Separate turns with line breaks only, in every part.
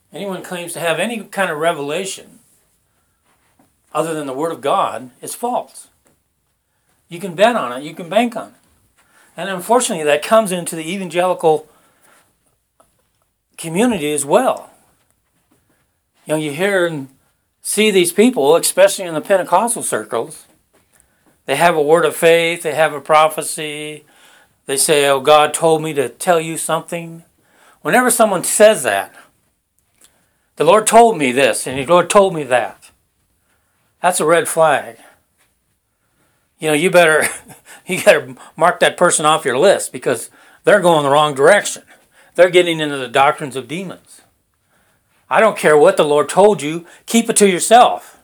Anyone claims to have any kind of revelation other than the Word of God is false. You can bet on it. You can bank on it. And unfortunately, that comes into the evangelical community as well. You know, you hear and see these people, especially in the Pentecostal circles. They have a word of faith. They have a prophecy. They say, oh, God told me to tell you something. Whenever someone says that, the Lord told me this and the Lord told me that, that's a red flag. You know, you got to mark that person off your list because they're going the wrong direction. They're getting into the doctrines of demons. I don't care what the Lord told you, keep it to yourself.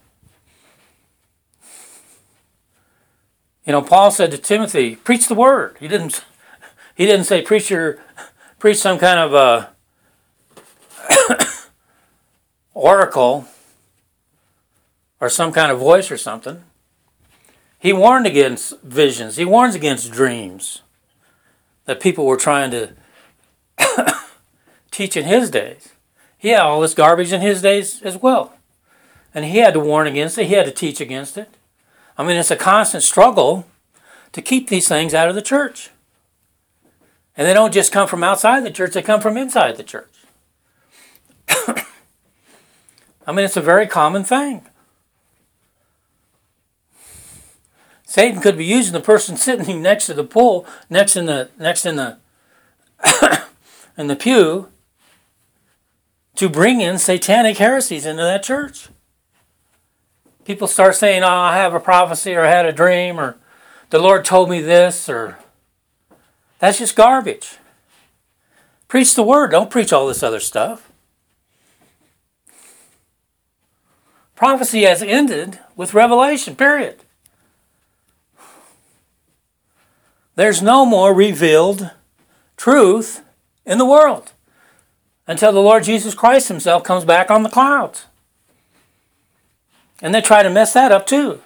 You know, Paul said to Timothy, preach the word. He didn't say preach some kind of a oracle or some kind of voice or something. He warned against visions. He warns against dreams that people were trying to teach in his days. He had all this garbage in his days as well. And he had to warn against it. He had to teach against it. I mean, it's a constant struggle to keep these things out of the church. And they don't just come from outside the church, they come from inside the church. I mean, it's a very common thing. Satan could be using the person sitting next to the pool, next in the in the pew, to bring in satanic heresies into that church. People start saying, oh, I have a prophecy, or I had a dream, or the Lord told me this, or that's just garbage. Preach the word. Don't preach all this other stuff. Prophecy has ended with revelation, period. There's no more revealed truth in the world until the Lord Jesus Christ himself comes back on the clouds. And they try to mess that up too.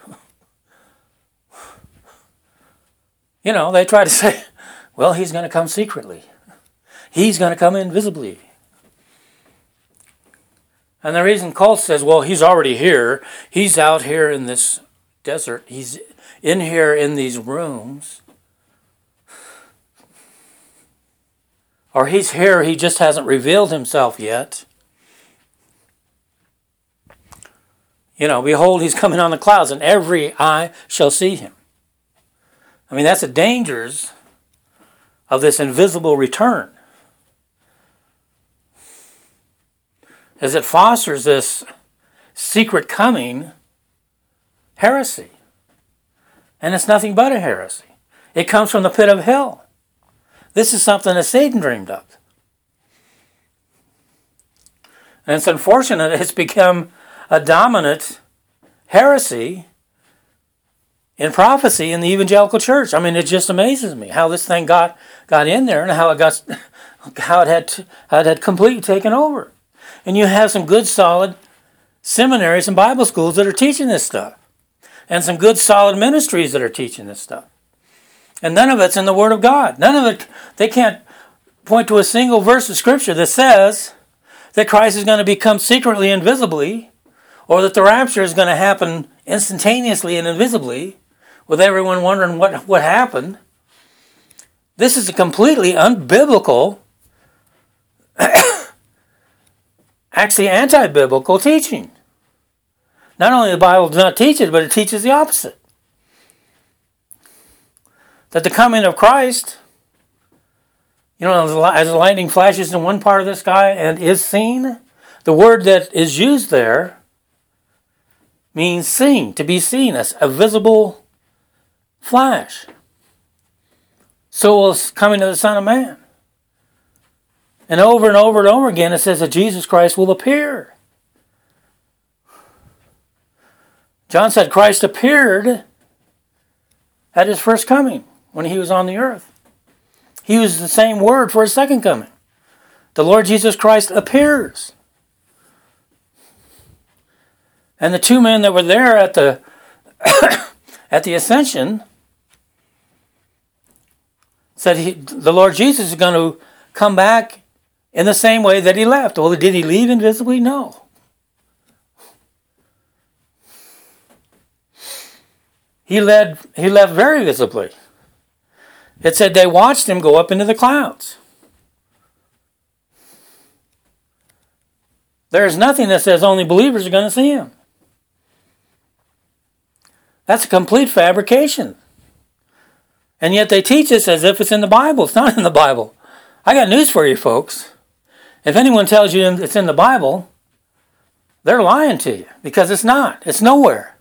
You know, they try to say, well, he's going to come secretly. He's going to come invisibly. And the reason Colt says, well, he's already here. He's out here in this desert. He's in here in these rooms. Or he's here, he just hasn't revealed himself yet. You know, behold, he's coming on the clouds, and every eye shall see him. I mean, that's the dangers of this invisible return. As it fosters this secret coming heresy. And it's nothing but a heresy. It comes from the pit of hell. This is something that Satan dreamed up. And it's unfortunate it's become a dominant heresy in prophecy in the evangelical church. I mean, it just amazes me how this thing got in there and how it had completely taken over. And you have some good, solid seminaries and Bible schools that are teaching this stuff. And some good, solid ministries that are teaching this stuff. And none of it's in the Word of God. None of it, they can't point to a single verse of Scripture that says that Christ is going to become secretly and invisibly, or that the rapture is going to happen instantaneously and invisibly, with everyone wondering what happened. This is a completely unbiblical, actually anti-biblical teaching. Not only the Bible does not teach it, but it teaches the opposite. That the coming of Christ, you know, as lightning flashes in one part of the sky and is seen, the word that is used there means seen, to be seen, as a visible flash. So will coming to the Son of Man. And over and over again it says that Jesus Christ will appear. John said Christ appeared at his first coming when he was on the earth. He used the same word for his second coming. The Lord Jesus Christ appears. And the two men that were there at the at the ascension said the Lord Jesus is going to come back in the same way that he left. Well, did he leave invisibly? No. He left very visibly. It said they watched him go up into the clouds. There's nothing that says only believers are going to see him. That's a complete fabrication. And yet they teach us as if it's in the Bible. It's not in the Bible. I got news for you, folks. If anyone tells you it's in the Bible, they're lying to you, because it's not. It's nowhere.